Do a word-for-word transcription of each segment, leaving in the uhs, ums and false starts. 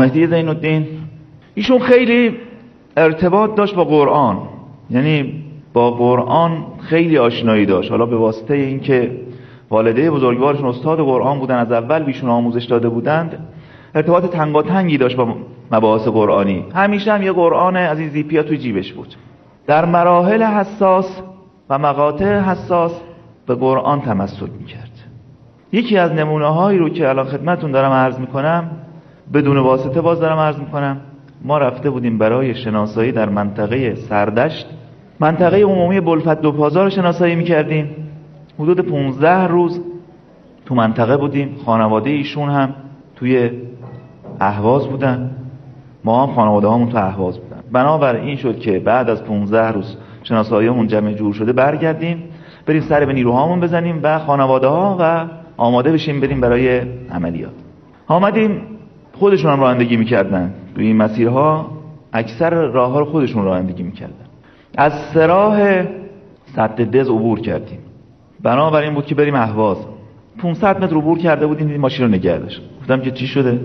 مهدی زین الدین ایشون خیلی ارتباط داشت با قرآن، یعنی با قرآن خیلی آشنایی داشت. حالا به واسطه اینکه والده بزرگوارشون استاد قرآن بودن، از اول بیشون آموزش داده بودند، ارتباط تنگاتنگی داشت با مباحث قرآنی. همیشه هم یه قرآن از این زیپیا توی جیبش بود. در مراحل حساس و مقاطع حساس به قرآن تمسک میکرد. یکی از نمونه هایی رو که الان خدمتون دارم عرض میکنم، بدون واسطه باز دارم عرض میکنم، ما رفته بودیم برای شناسایی در منطقه سردشت، منطقه عمومی بلفت و پازار شناسایی میکردیم. حدود پونزده روز تو منطقه بودیم. خانواده ایشون هم توی اهواز بودن، ما هم خانواده هامون تو اهواز بودن. بنابراین این شد که بعد از پونزده روز شناساییمون جمع جور شده برگردیم، بریم سر به نیروهامون بزنیم و خانواده ها و آماده بشیم بریم برای عملیات. آمدیم، خودشون هم رانندگی میکردن توی این مسیرها، اکثر راه ها رو خودشون رانندگی میکردن. از سراح سد دز عبور کردیم، بنابراین بود که بریم اهواز. پانصد متر عبور کرده بودیم، دیدیم ماشین رو نگه داشت. گفتم که چی شده؟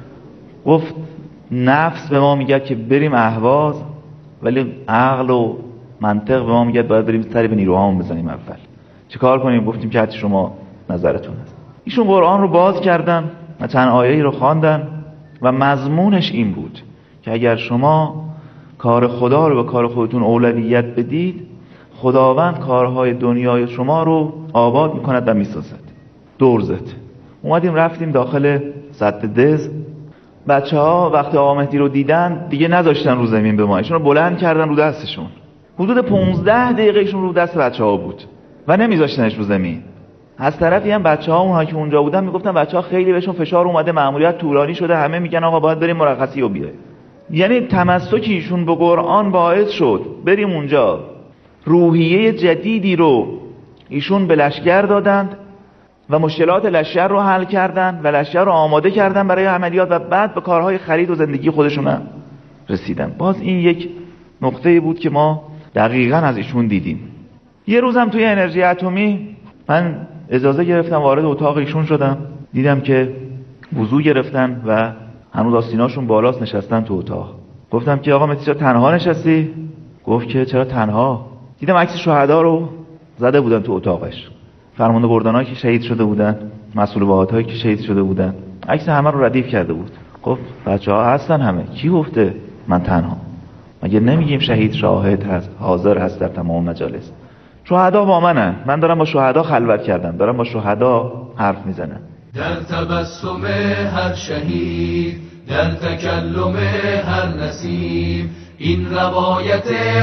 گفت نفس به ما میگه که بریم اهواز، ولی عقل و منطق به ما میگه باید بریم سری به نیروهامون بزنیم اول. چه کار کنیم؟ گفتیم که حتی شما نظرتون هست. ایشون قرآن رو باز کردن و چند آیه‌ای رو خواندن و مضمونش این بود که اگر شما کار خدا رو به کار خودتون اولویت بدید، خداوند کارهای دنیای شما رو آباد میکند و میسازد. دور زد. اومدیم رفتیم داخل سد دز. بچه ها وقتی آقا مهدی رو دیدن دیگه نذاشتن رو زمین به ما، ایشون رو بلند کردن رو دستشون. حدود پونزده دقیقه ایشون رو دست بچه ها بود و نمیذاشتنش رو زمین. از طرفی هم بچه ها اونها که اونجا بودن میگفتن بچه ها خیلی بهشون فشار اومده، مأموریت طولانی شده، همه میگن آقا باید بریم مرخصی رو بیاره. یعنی تمسک ایشون به قرآن باعث شد بریم اونجا. روحیه جدیدی رو ایشون به لشکر دادند و مشکلات لشکر رو حل کردن و لشکر رو آماده کردن برای عملیات و بعد به کارهای خرید و زندگی خودشون هم رسیدن. باز این یک نقطه بود که ما دقیقاً از ایشون دیدیم. یه روزم توی انرژی اتمی من اجازه گرفتم وارد اتاق ایشون شدم، دیدم که وضو گرفتن و هنوز آستیناشون بالاست، نشستن تو اتاق. گفتم که آقا مهدی چرا تنها نشستی؟ گفت که چرا تنها؟ دیدم عکس شهدا رو زده بودن تو اتاقش، فرمانده گردانایی که شهید شده بودن، مسئول واحدهایی که شهید شده بودن، عکس همه رو ردیف کرده بود. گفت بچه‌ها هستن همه. کی گفته من تنها؟ مگه نمیگیم شهید شاهد هست، حاضر هست در تمام مجالس؟ شهدا با منن، من دارم با شهدا خلوت کردم، دارم با شهدا حرف میزنم. در تبسم هر شهید، در تکلم هر نسیم، این روایت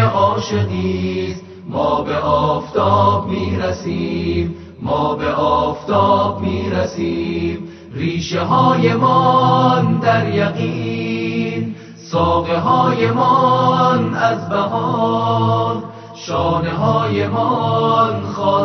عاشقیست. ما به آفتاب میرسیم، ما به آفتاب میرسیم. ریشه های مان در یقین، ساقه های مان از بهار، شانه های مان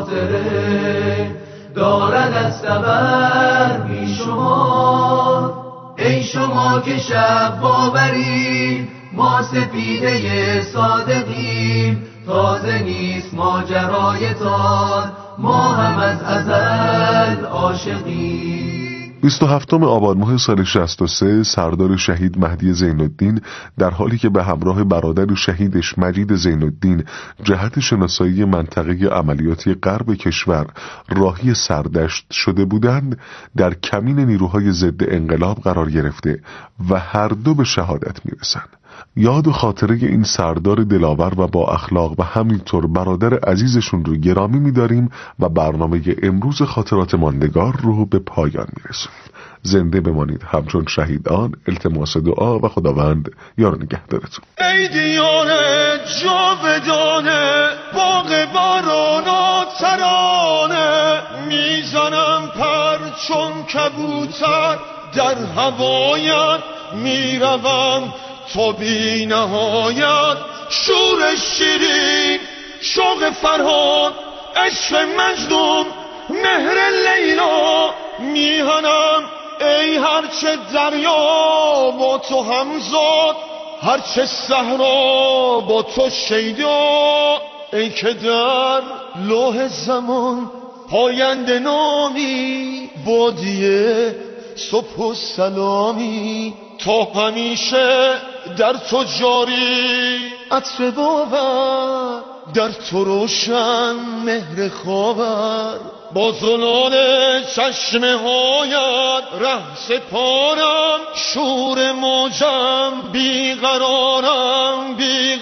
خاطره دارد از تبر بی شمار. ای شما که شب باورید، ما سپیده صادقیم. تازه نیست ماجرایتان، ما هم از ازل عاشقیم. بیست و هفتم آبان ماه سال شصت و سه سردار شهید مهدی زین الدین در حالی که به همراه برادر شهیدش مجید زین الدین جهت شناسایی منطقه عملیاتی غرب کشور راهی سردشت شده بودند، در کمین نیروهای ضد انقلاب قرار گرفته و هر دو به شهادت میرسند. یاد و خاطره این سردار دلاور و با اخلاق و همینطور برادر عزیزشون رو گرامی می‌داریم و برنامه امروز خاطرات ماندگار رو به پایان می‌رسونیم. زنده بمانید همچون شهیدان. التماس دعا و خداوند یار نگهدارتون. ای دیانه جاودانه، باغ باران ترانه، میزنم پر چون کبوتر در هوایت، میروم تو بی نهایت. شور شیرین، شوق فرهاد، عشق مجنون، مهر لیلا، میهنم ای هرچه دریا با تو همزاد، هرچه صحرا با تو شیدا. ای که در لوح زمان پاینده نامی، بادیه صبح و سلامی. تا همیشه در تو جاری، عطر باور در تو روشن، مهر خاور با زلال چشمه هایت ره سپارم، شور موجم بیقرارم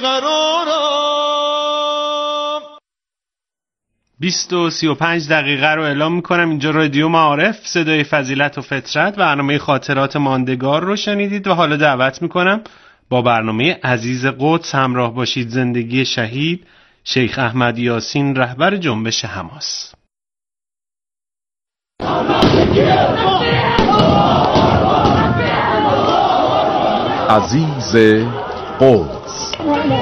بیقرارم. بیست و سی و پنج دقیقه رو اعلام میکنم. اینجا رادیو معارف، صدای فضیلت و فطرت، برنامه خاطرات ماندگار رو شنیدید و حالا دعوت میکنم با برنامه عزیز قدس همراه باشید. زندگی شهید شیخ احمد یاسین، رهبر جنبش حماس. عزیز قدس.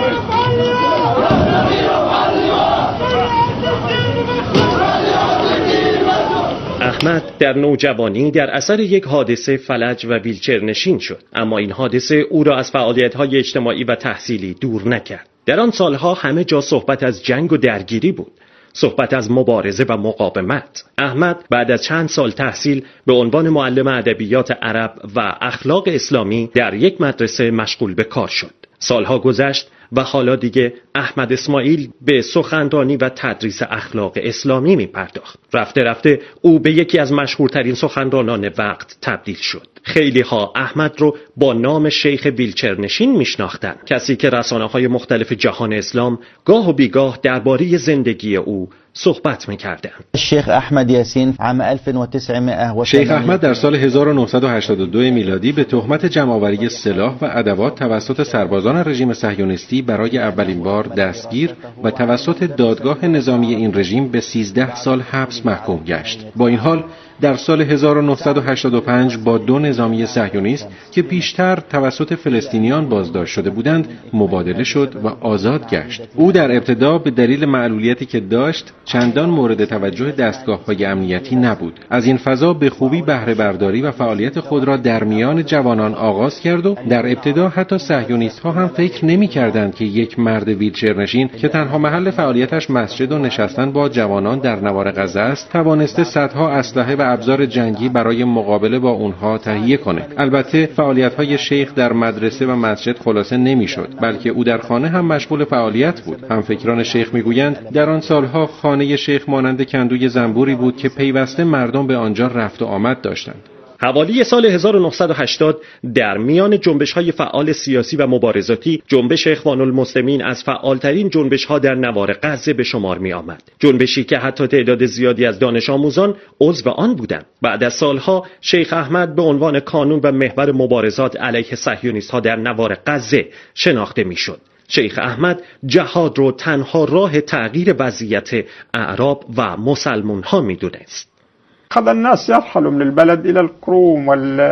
احمد در نوجوانی در اثر یک حادثه فلج و ویلچر نشین شد، اما این حادثه او را از فعالیت‌های اجتماعی و تحصیلی دور نکرد. در آن سالها همه جا صحبت از جنگ و درگیری بود، صحبت از مبارزه و مقاومت. احمد بعد از چند سال تحصیل به عنوان معلم ادبیات عرب و اخلاق اسلامی در یک مدرسه مشغول به کار شد. سالها گذشت و حالا دیگه احمد اسماعیل به سخنرانی و تدریس اخلاق اسلامی می پرداخت. رفته رفته او به یکی از مشهورترین سخنرانان وقت تبدیل شد. خیلی ها احمد رو با نام شیخ ویلچرنشین میشناختن، کسی که رسانه‌های مختلف جهان اسلام گاه و بیگاه درباره زندگی او صحبت می‌کردند. شیخ احمد یاسین عام ألف وتسعمائة و شیخ احمد در سال هزار و نهصد و هشتاد و دو میلادی به تهمت جمع‌آوری سلاح و ادوات توسط سربازان رژیم صهیونیستی برای اولین بار دستگیر و توسط دادگاه نظامی این رژیم به سیزده سال حبس محکوم گشت. با این حال در سال هزار و نهصد و هشتاد و پنج با دو نظامی صهیونیست که پیشتر توسط فلسطینیان بازداشت شده بودند مبادله شد و آزاد گشت. او در ابتدا به دلیل معلولیتی که داشت چندان مورد توجه دستگاه‌های امنیتی نبود. از این فضا به خوبی بهره برداری و فعالیت خود را در میان جوانان آغاز کرد و در ابتدا حتی صهیونیست‌ها هم فکر نمی‌کردند که یک مرد ویلچرنشین که تنها محل فعالیتش مسجد و نشستن با جوانان در نوار غزه است توانسته صدها اسلحه و ابزار جنگی برای مقابله با اونها تهیه کنه. البته فعالیت‌های شیخ در مدرسه و مسجد خلاصه نمی‌شد، بلکه او در خانه هم مشغول فعالیت بود. همفکران شیخ می‌گویند در آن سالها خانه شیخ مانند کندوی زنبوری بود که پیوسته مردم به آنجا رفت و آمد داشتند. حوالی سال هزار و نهصد و هشتاد در میان جنبش‌های فعال سیاسی و مبارزاتی، جنبش اخوان المسلمین از فعالترین جنبش‌ها در نوار غزه به شمار می‌آمد. جنبشی که حتی تعداد زیادی از دانش آموزان عضو آن بودند. بعد از سالها شیخ احمد به عنوان کانون و محور مبارزات علیه صهیونیست‌ها در نوار غزه شناخته می‌شد. شیخ احمد جهاد رو تنها راه تغییر وضعیت اعراب و مسلمان‌ها می‌دونست. خذ الناس يرحلوا من البلد إلى القروم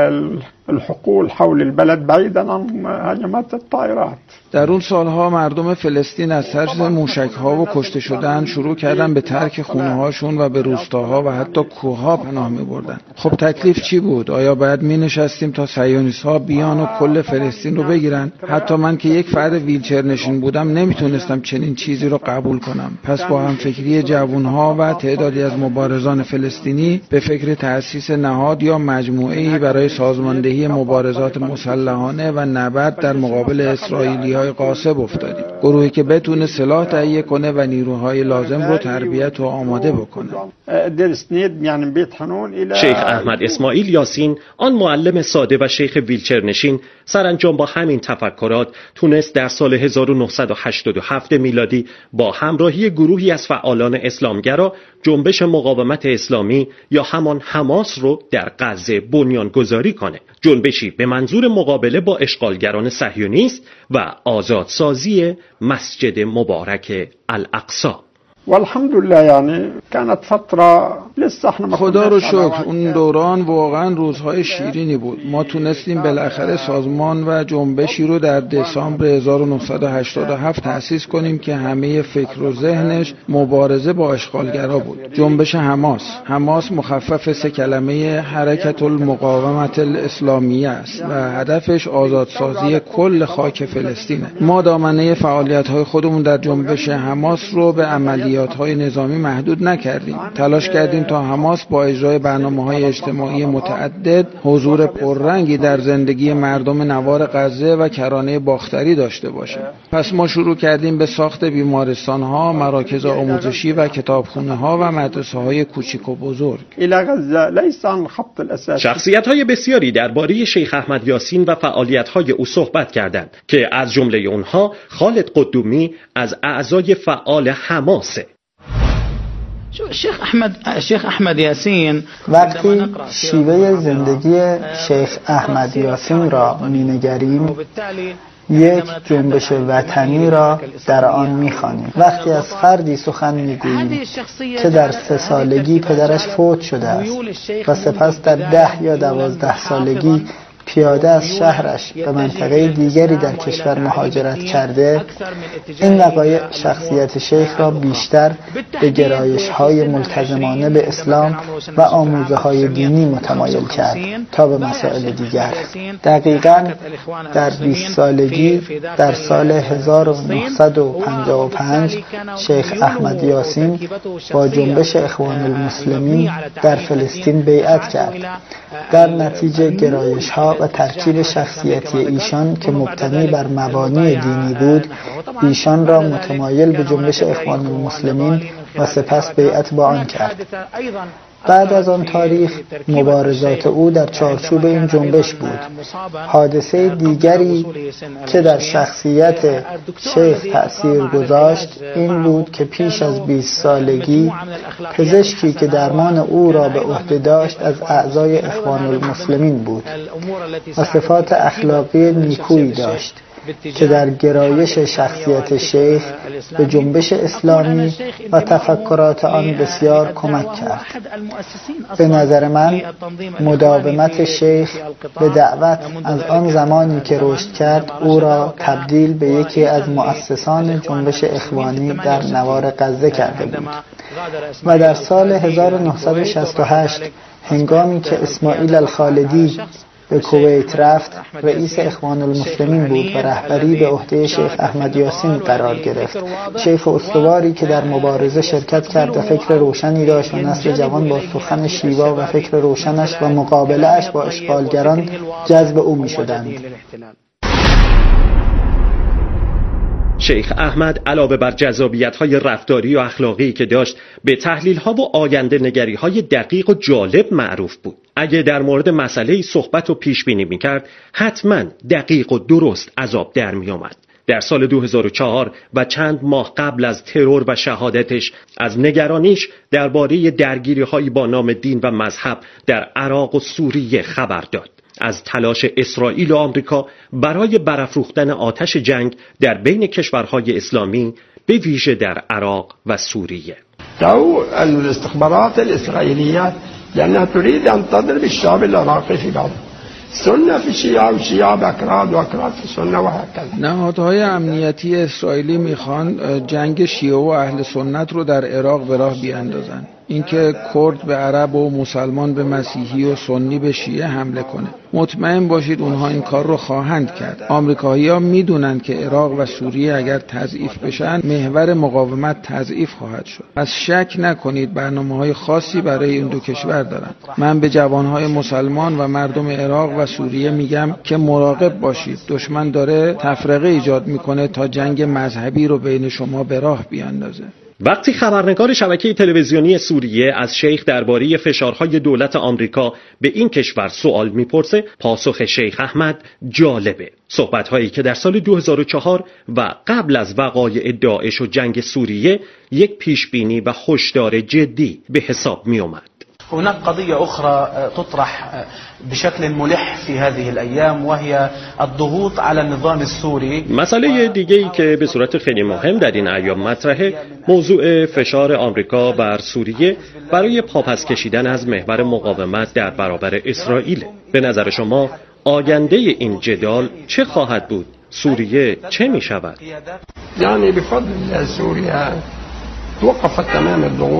والحقول حول البلد بعيدا عن هجمات الطائرات. در اون سالها مردم فلسطین از ترس موشک‌ها و کشته شدن شروع کردن به ترک خونه‌هاشون و به روستاها و حتی کوه‌ها پناه می‌بردن. خب تکلیف چی بود؟ آیا باید می‌نشستیم تا صهیونیست‌ها بیان و کل فلسطین رو بگیرن؟ حتی من که یک فرد ویلچر نشین بودم نمیتونستم چنین چیزی رو قبول کنم. پس با همفکری جوان‌ها و تعدادی از مبارزان فلسطینی به فکر تأسیس نهاد یا مجموعه‌ای برای سازماندهی مبارزات مسلحانه و نبرد در مقابل اسرائیلی‌های غاصب افتادیم. گروهی که بتونه سلاح تهیه کنه و نیروهای لازم رو تربیت و آماده بکنه. شیخ احمد اسماعیل یاسین، آن معلم ساده و شیخ ویلچرنشین، سرانجام با همین تفکرات تونست در سال هزار و نهصد و هشتاد و هفت میلادی با همراهی گروهی از فعالان اسلامگرا جنبش مقاومت اسلامی یا همان حماس رو در غزه بنیانگذاری کنه. جنبشی به منظور مقابله با اشغالگران صهیونیست و آزادسازی مسجد مبارک الاقصی. والحمد لله یعنی كانت فتره لسه احنا خدا رو شکر اون دوران واقعا روزهای شیرینی بود. ما تونستیم بالاخره سازمان و جنبشی رو در دسامبر هزار و نهصد و هشتاد و هفت تأسیس کنیم که همه فکر و ذهنش مبارزه با اشغالگرا بود. جنبش حماس. حماس مخفف سه کلمه حرکت المقاومت الاسلامیه است و هدفش آزادسازی کل خاک فلسطینه. ما دامنه فعالیت‌های خودمون در جنبش حماس رو به عملی های نظامی محدود نکردیم. تلاش کردیم تا حماس با اجرای برنامه‌های اجتماعی متعدد حضور پررنگی در زندگی مردم نوار غزه و کرانه باختری داشته باشه. پس ما شروع کردیم به ساخت بیمارستان‌ها، مراکز آموزشی و کتابخانه‌ها و مدرسه‌های کوچیک و بزرگ. شخصیت‌های بسیاری درباره شیخ احمد یاسین و فعالیت‌های او صحبت کردند که از جمله اونها خالد قدومی از اعضای فعال حماسه. شیخ احمد شیخ احمد یاسین، وقتی شیوه زندگی شیخ احمد یاسین را می‌نگریم یک جنبش وطنی را در آن می‌خوانیم. وقتی از فردی سخن می‌گوییم که در سه سالگی پدرش فوت شده است و سپس در ده یا دوازده سالگی پیاده از شهرش به منطقه دیگری در کشور مهاجرت کرده، این وقایع شخصیت شیخ را بیشتر به گرایش‌های ملتزمانه به اسلام و آموزه‌های دینی متمایل کرد تا به مسائل دیگر. دقیقاً در بیست سالگی در سال هزار و نهصد و پنجاه و پنج شیخ احمد یاسین با جنبش اخوان المسلمین در فلسطین بیعت کرد. در نتیجه گرایش‌ها و ترکیب شخصیتی ایشان که مبتنی بر مبانی دینی بود، ایشان را متمایل به جنبش اخوان المسلمین و سپس بیعت با آن کرد. بعد از آن تاریخ مبارزات او در چارچوب این جنبش بود. حادثه دیگری که در شخصیت شیخ تأثیر گذاشت این بود که پیش از بیست سالگی پزشکی که درمان او را به عهده داشت از اعضای اخوان المسلمین بود و صفات اخلاقی نیکویی داشت که در گرایش شخصیت شیخ به جنبش اسلامی و تفکرات آن بسیار کمک کرد. به نظر من مداومت شیخ به دعوت از آن زمانی که رشد کرد او را تبدیل به یکی از مؤسسان جنبش اخوانی در نوار غزه کرده بود و در سال هزار و نهصد و شصت و هشت هنگامی که اسماعیل الخالدی به کویت رفت، رئیس اخوان المسلمین بود و رهبری به عهده شیخ احمد یاسین قرار گرفت. شیخ استواری که در مبارزه شرکت کرد و فکر روشنی داشت و نسل جوان با سخن شیوا و فکر روشنش و مقابله اش با اشغالگران جذب او می شدند. شیخ احمد علاوه بر جذابیت‌های رفتاری و اخلاقی که داشت، به تحلیل‌ها و آینده نگری‌های دقیق و جالب معروف بود. اگه در مورد مسئله صحبت و پیش بینی می‌کرد، حتماً دقیق و درست از آب در می‌آمد. در سال دو هزار و چهار و چند ماه قبل از ترور و شهادتش از نگرانیش درباره درگیری‌هایی با نام دین و مذهب در عراق و سوریه خبر داد. از تلاش اسرائیل و آمریکا برای برافروختن آتش جنگ در بین کشورهای اسلامی به ویژه در عراق و سوریه. تو الاستخبارات الاسرائیلیه لانها تريد ان تضرب الشعب العراقي في بعض سنه في شیعه و شیعه باکراد و اکراد في سنه و هكذا. نهادهای امنیتی اسرائیلی میخوان جنگ شیعه و اهل سنت رو در عراق به راه بیاندازن. اینکه کرد به عرب و مسلمان به مسیحی و سنی به شیعه حمله کنه. مطمئن باشید اونها این کار رو خواهند کرد. آمریکایی‌ها میدونن که عراق و سوریه اگر تضعیف بشن محور مقاومت تضعیف خواهد شد. پس شک نکنید برنامه‌های خاصی برای این دو کشور دارن. من به جوانهای مسلمان و مردم عراق و سوریه میگم که مراقب باشید. دشمن داره تفرقه ایجاد میکنه تا جنگ مذهبی رو بین شما به راه بیاندازه. وقتی خبرنگار شبکه تلویزیونی سوریه از شیخ درباره فشارهای دولت آمریکا به این کشور سوال میپرسه، پاسخ شیخ احمد جالبه. صحبت‌هایی که در سال دو هزار و چهار و قبل از وقایع داعش و جنگ سوریه یک پیشبینی و هشدار جدی به حساب می اومد. هناك قضية أخرى تطرح بشكل ملح في هذه الأيام وهي الضغوط على النظام السوري. مسئله دیگه‌ای که به صورت خیلی مهم در این ایام مطرحه، موضوع فشار آمریکا بر سوریه برای پاپس کشیدن از محور مقاومت در برابر اسرائیل. به نظر شما آینده این جدال چه خواهد بود؟ سوریه چه می شود؟ یعنی بفضل سوریه توقفت تمام الضغوط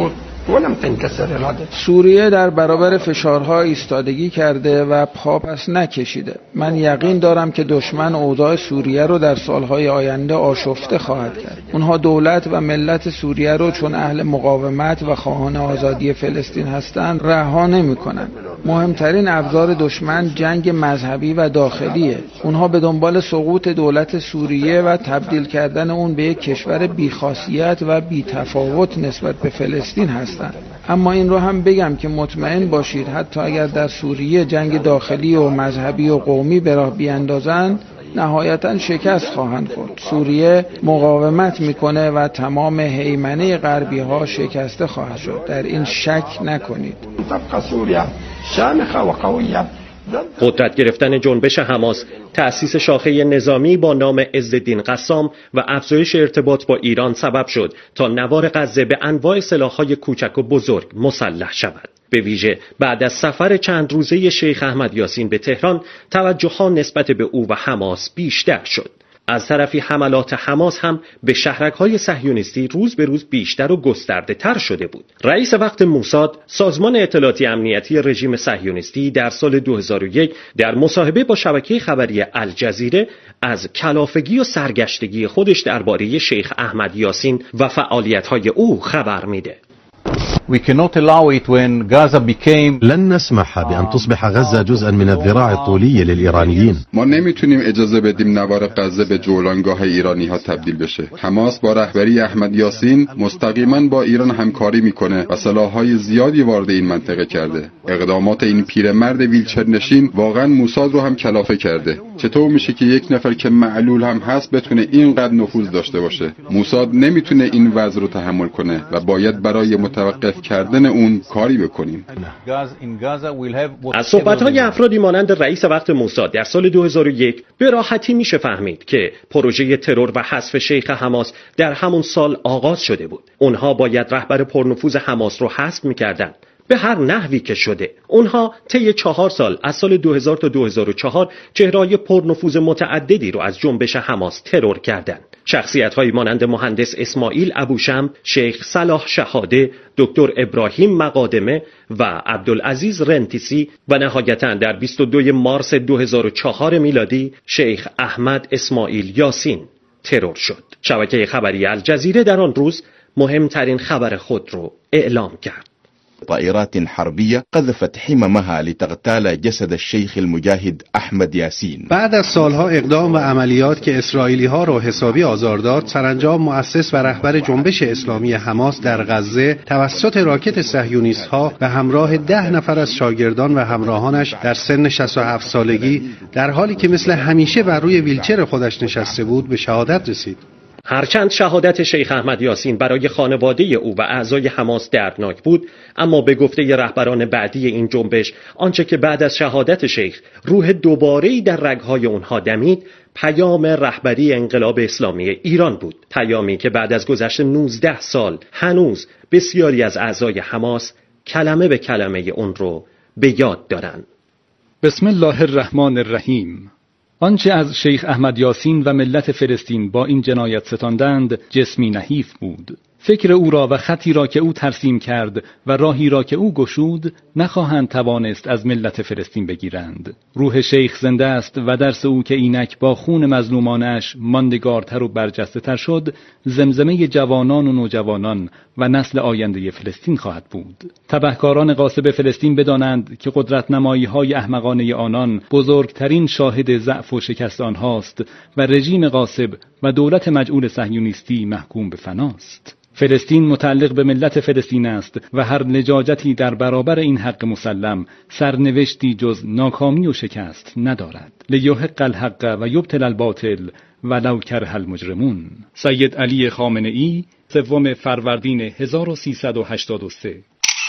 ولم تنكسر إرادته. سوریه در برابر فشارها ایستادگی کرده و پا پس نکشیده. من یقین دارم که دشمن اوضاع سوریه رو در سالهای آینده آشفته خواهد کرد. اونها دولت و ملت سوریه رو چون اهل مقاومت و خواهان آزادی فلسطین هستند رها نمی‌کنند. مهمترین ابزار دشمن جنگ مذهبی و داخلیه. اونها به دنبال سقوط دولت سوریه و تبدیل کردن اون به یک کشور بی‌خاصیت و بی‌تفاوت نسبت به فلسطین هستند. اما این رو هم بگم که مطمئن باشید حتی اگر در سوریه جنگ داخلی و مذهبی و قومی به راه بیاندازند نهایتاً شکست خواهند خورد. سوریه مقاومت میکنه و تمام هیمنه غربی ها شکسته خواهد شد. در این شک نکنید. قدرت گرفتن جنبش حماس، تأسیس شاخه نظامی با نام عزالدین قسام و افزایش ارتباط با ایران سبب شد تا نوار غزه به انواع سلاح‌های کوچک و بزرگ مسلح شود. به ویژه بعد از سفر چند روزه شیخ احمد یاسین به تهران، توجه‌ها نسبت به او و حماس بیشتر شد. از طرفی حملات حماس هم به شهرک‌های صهیونیستی روز به روز بیشتر و گسترده تر شده بود. رئیس وقت موساد، سازمان اطلاعاتی امنیتی رژیم صهیونیستی، در سال دو هزار و یک در مصاحبه با شبکه خبری الجزیره از کلافگی و سرگشتگی خودش درباره شیخ احمد یاسین و فعالیت‌های او خبر میده. We cannot allow it when Gaza became لن نسمح بأن تصبح غزة جزءا من الذراع الطولي للإيرانيين. ما نمیتونیم اجازه بدیم نوار غزه به جولانگاه ایرانی ها تبدیل بشه. حماس با رهبری احمد یاسین مستقیما با ایران همکاری میکنه و سلاح‌های زیادی وارد این منطقه کرده. اقدامات این پیرمرد ویلچر نشین واقعا موساد رو هم کلافه کرده. چطور میشه که یک نفر که معلول هم هست بتونه اینقدر نفوذ داشته باشه؟ موساد نمیتونه این وضع رو تحمل کنه و باید برای متوقف کردن اون کاری بکنیم. از صحبت‌های افرادی مانند رئیس وقت موساد در سال دو هزار و یک به راحتی میشه فهمید که پروژه ترور و حذف شیخ حماس در همون سال آغاز شده بود. اونها باید رهبر پرنفوذ حماس رو حذف می‌کردن. به هر نحوی که شده. اونها طی چهار سال از سال دو هزار تا دو هزار و چهار چهره‌های پرنفوذ متعددی رو از جنبش حماس ترور کردند. شخصیت‌هایی مانند مهندس اسماعیل ابوشم، شیخ صلاح شهاده، دکتر ابراهیم مقادمه و عبدالعزیز رنتیسی و نهایتاً در بیست و دوم مارس دو هزار و چهار میلادی شیخ احمد اسماعیل یاسین ترور شد. شبکه خبری الجزیره در آن روز مهمترین خبر خود رو اعلام کرد. طائرات حربية قذفت حممها لتغتال جسد الشيخ المجاهد احمد یاسین. بعد از سالها اقدام و عملیات که اسرائیلی ها رو حسابی آزار داد، سرانجام مؤسس و رهبر جنبش اسلامی حماس در غزه توسط راکت صهیونیست ها و همراه ده نفر از شاگردان و همراهانش در سن شصت و هفت سالگی در حالی که مثل همیشه بر روی ویلچر خودش نشسته بود به شهادت رسید. هرچند شهادت شیخ احمد یاسین برای خانواده او و اعضای حماس دردناک بود، اما به گفته رهبران بعدی این جنبش، آنچه که بعد از شهادت شیخ روح دوباره‌ای در رگ‌های اونها دمید، پیام رهبری انقلاب اسلامی ایران بود. پیامی که بعد از گذشت نوزده سال هنوز بسیاری از اعضای حماس کلمه به کلمه اون رو به یاد دارن. بسم الله الرحمن الرحیم. آنچه از شیخ احمد یاسین و ملت فلسطین با این جنایت ستاندند جسمی نحیف بود. فکر او را و خطی را که او ترسیم کرد و راهی را که او گشود نخواهند توانست از ملت فلسطین بگیرند. روح شیخ زنده است و درس او که اینک با خون مظلومانش ماندگارتر و برجسته تر شد، زمزمه جوانان و نوجوانان و نسل آینده فلسطین خواهد بود. تبهکاران غاصب فلسطین بدانند که قدرت نمایی های احمقانه آنان بزرگترین شاهد ضعف و شکست آنهاست و رژیم غاصب و دولت مجعول صهیونیستی محکوم به فناست. فلسطین متعلق به ملت فلسطین است و هر لجاجتی در برابر این حق مسلم سرنوشتی جز ناکامی و شکست ندارد. لیحق الحق و یبطل الباطل ولو کره المجرمون. سید علی خامنه ای، سوم فروردین هزار و سیصد و هشتاد و سه.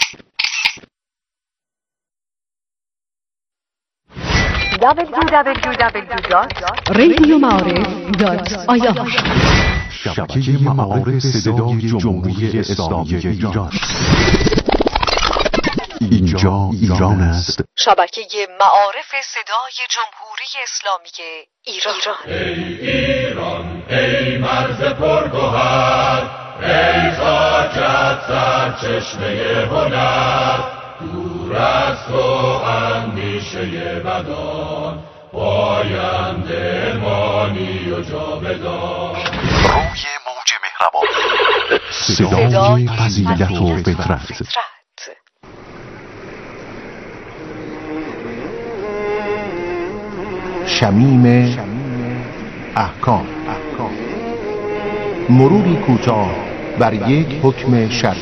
دبلیو دبلیو دبلیو دات رادیو معارف دات آی آر شبکه معارف صدای جمهوری اسلامی ایران. اینجا ایران است. شبکه معارف صدای جمهوری اسلامی ایران. ای ایران ای مرز پرگوهر، ای خاکت سرچشمه هنر، دور از تو اندیشه بدان، پاینده مانی و جاودان. روی موج مهربان، صدای فضیلت و فطرت. شمیم احکام، مروری کوتاه بر یک حکم شرعی.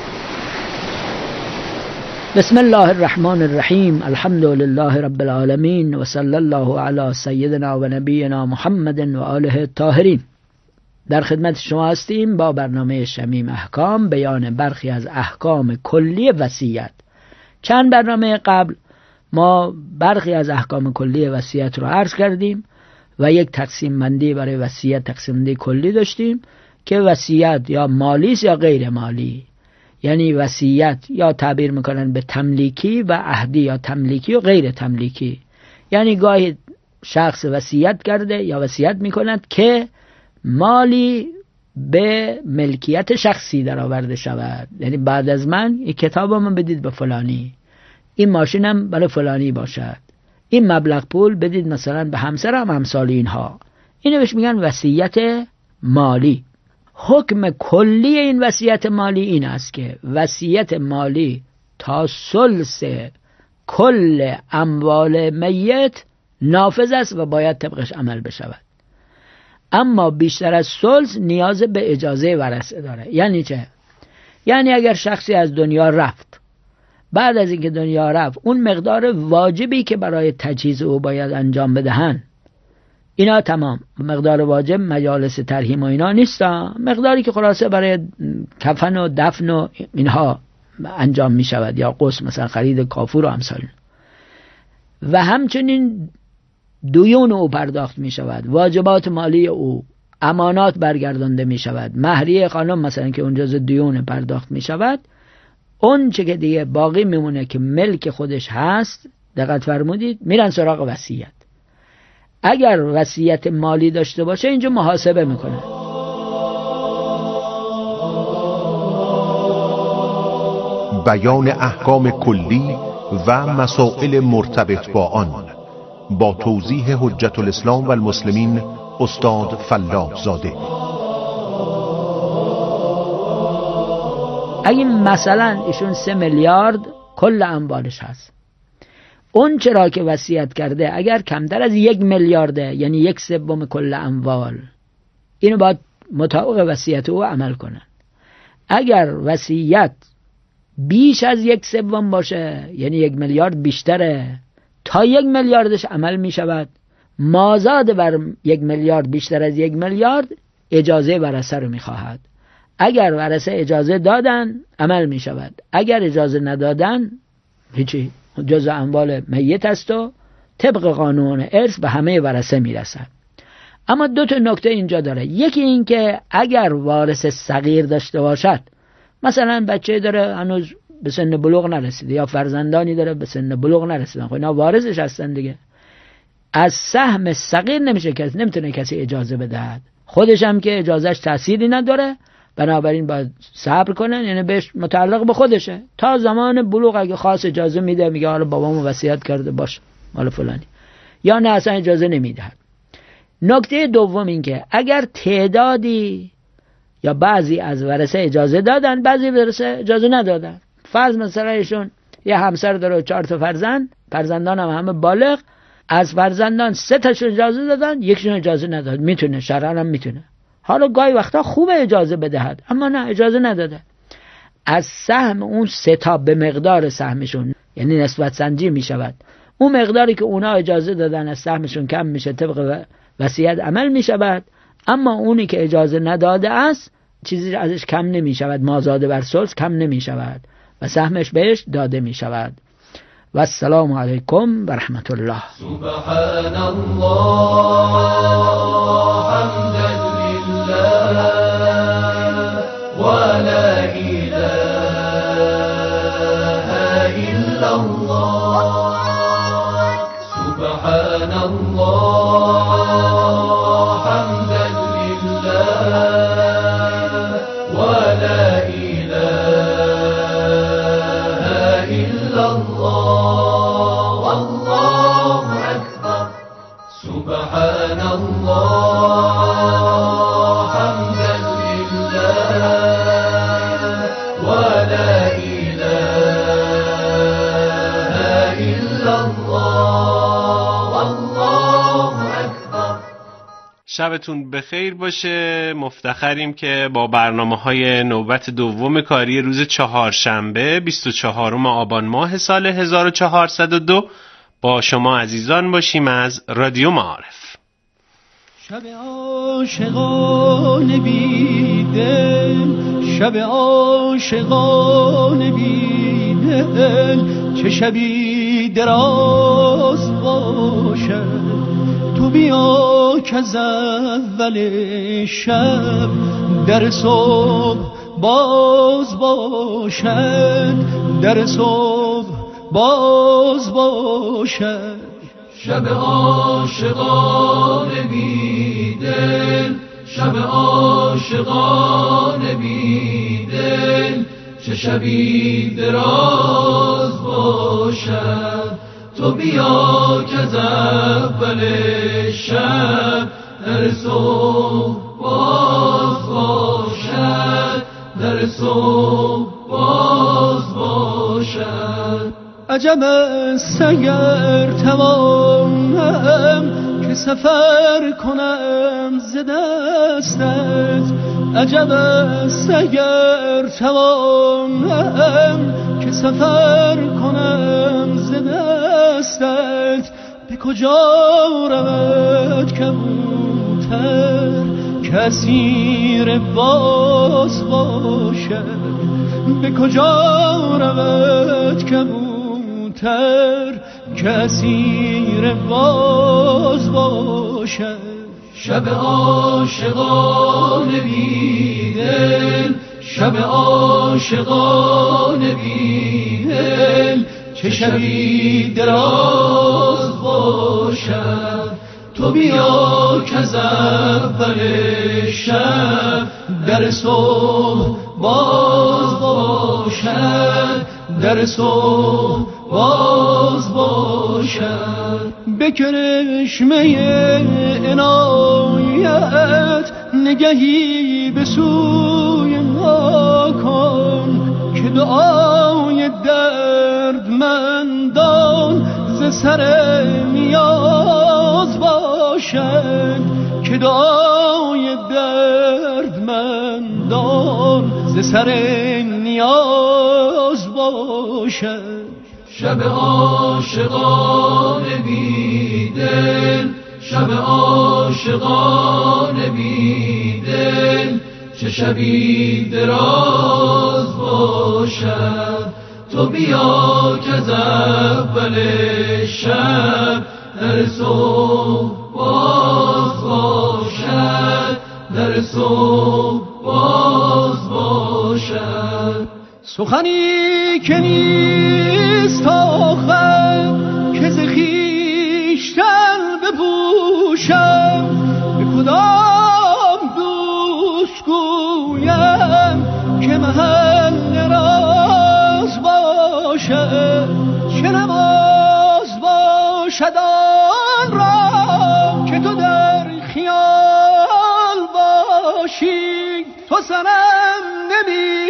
بسم الله الرحمن الرحیم، الحمد لله رب العالمین و صلی الله علی سیدنا و نبینا محمد و آله الطاهرین. در خدمت شما هستیم با برنامه شمیم احکام، بیان برخی از احکام کلی وصیت. چند برنامه قبل ما برخی از احکام کلی وصیت رو عرض کردیم و یک تقسیم بندی برای وصیت، تقسیم بندی کلی داشتیم که وصیت یا مالی است یا غیر مالی. یعنی وصیت یا تعبیر میکنن به تملیکی و عهدی یا تملیکی و غیر تملیکی. یعنی گاهی شخص وصیت کرده یا وصیت میکند که مالی به ملکیت شخصی در آورده شود، یعنی بعد از من این کتابم بدید به فلانی، این ماشینم برای فلانی باشد، این مبلغ پول بدید مثلا به همسرم، امثال اینها. اینو بهش میگن وصیت مالی. حکم کلی این وصیت مالی این است که وصیت مالی تا ثلث کل اموال میت نافذ است و باید طبقش عمل بشود. اما بیشتر از ثلث نیاز به اجازه ورثه داره. یعنی چه؟ یعنی اگر شخصی از دنیا رفت، بعد از اینکه دنیا رفت اون مقدار واجبی که برای تجهیز او باید انجام بدهن، اینا تمام. مقدار واجب مجالس ترحیم و اینا نیستا، مقداری که خلاصه برای کفن و دفن و اینها انجام می شود، یا قسط مثلا خرید کافور و امثال. و همچنین دیون او پرداخت می شود، واجبات مالی او، امانات برگردانده می شود، مهریه خانم مثلا که اونجا ز دیون پرداخت می شود. اون چه که دیگه باقی میمونه که ملک خودش هست، دقت فرمودید، میرن سراغ وصیت. اگر وصیت مالی داشته باشه اینجا محاسبه میکنه. بیان احکام کلی و مسائل مرتبط با آن با توضیح حجت الاسلام و المسلمین استاد فلاح زاده. اگه مثلا ایشون سه میلیارد کل اموالش هست، اون چرا که وصیت کرده اگر کمتر از یک میلیارده، یعنی یک سوم کل اموال، اینو باید مطابق وصیت او عمل کنن. اگر وصیت بیش از یک سوم باشه، یعنی یک میلیارد بیشتره، تا یک میلیاردش عمل می شود. مازاد بر یک میلیارد بیشتر از یک میلیارد اجازه ورثه رو می خواهد. اگر ورثه اجازه دادن عمل می شود، اگر اجازه ندادن هیچی، جزء اموال میت است و طبق قانون ارث به همه ورثه می رسد. اما دو تا نکته اینجا داره. یکی این که اگر وارث صغیر داشته باشد، مثلا بچه داره هنوز به سن بلوغ نرسیده، یا فرزندانی داره به سن بلوغ نرسیدن، خب اینا وارثش هستن دیگه، از سهم صغیر نمیشه کسی، نمیتونه کسی اجازه بدهد. خودش هم که اجازهش تأثیری نداره، بنابراین باید صبر کنن، یعنی بهش متعلق به خودشه. تا زمان بلوغ اگه خاص اجازه میده، میگه حالا بابامو وصیت کرده باش مال فلانی، یا نه اصلا اجازه نمیدهد. نکته دوم این که اگر تعدادی یا بعضی از ورثه اجازه دادن، بعضی ورثه اجازه ندادن، فرض مثلا ایشون یه همسر داره و چهار تا فرزند، فرزندان هم همه بالغ، از فرزندان سه تاشون اجازه دادن، یکشون اجازه نداد، میتونه شرعاً هم میتونه. حالا گاهی وقتا خوبه اجازه بدهد، اما نه اجازه نداده. از سهم اون سه تا به مقدار سهمشون، یعنی نسبت سنجی می شود، اون مقداری که اونا اجازه دادن از سهمشون کم میشه، طبق وصیت عمل می شود. اما اونی که اجازه نداده است چیزی ازش کم نمی شود، مازاد بر ثلث کم نمی شود و سهمش بهش داده می شود. و السلام علیکم و رحمت الله. سبحان الله حمدا لله و لا اله الا الله. سبحان الله حمدا لله و شبتون بخیر باشه. مفتخریم که با برنامه‌های نوبت دوم کاری روز چهارشنبه بیست و چهارم آبان ماه سال هزار و چهارصد و دو با شما عزیزان باشیم از رادیو معارف. شب عاشقان بیدل، شب عاشقان بیدل، چه شبی دراز باشد، تو بیا که از اول شب در صبح باز باشد، در صبح باز باشد. شب عاشقان بیدل، شب عاشقان بیدل، چه شبی دراز باشد، تو بیا که از اول شب در صبح باز باشد، در صبح باز باشد. عجب است اگر توانم که سفر کنم ز دستت، عجب است اگر توانم که سفر کنم ز دستت. به کجا رود کبوتر که اسیر باز باشد، به کجا رود کبوتر که اسیر باز باشد. شب عاشقان بیدل، شب عاشقان بیدل، چه شبی دراز باشد، تو بیا که از اول شب در صبح باز باشد، در صبح باز باشد. به کرشمه عنایت نگهی به سوی ما کن که دعای دردمندان ز سر نیاز باشد، که دعای دردمندان ز سر نیاز باشد. شب عاشقان بیدل، شب عاشقان بیدل، چه شبی دراز باشد، تو بیا که از اول شب در صبح باز باشد، در صبح باز باشد. سخنی که نیست آخر که ز خویشتن بپوشم، به کدام دوست گویم که محل راز باشد. چه نماز باشد آن را که تو در خیال باشی، تو سنم نمی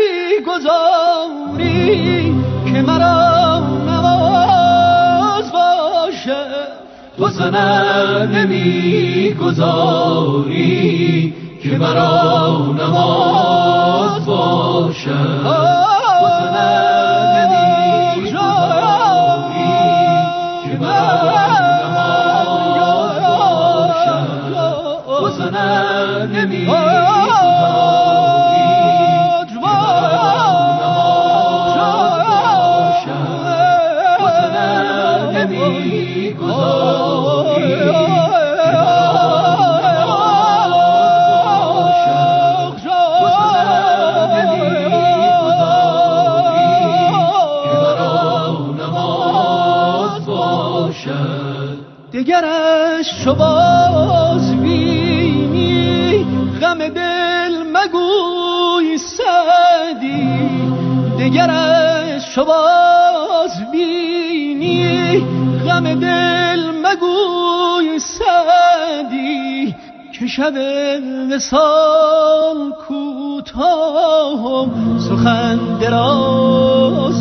گذاری که مرا نماز باشد، تو سنم نمی گذاری که مرا نماز باشد، تو سنم نمی گذاری که مرا نماز باشد، تو سنم نمی دگرش چو باز بینی غم دل مگوی سعدی، دگرش چو باز بینی غم دل مگوی سعدی، که شب وصال کوتاه سخن دراز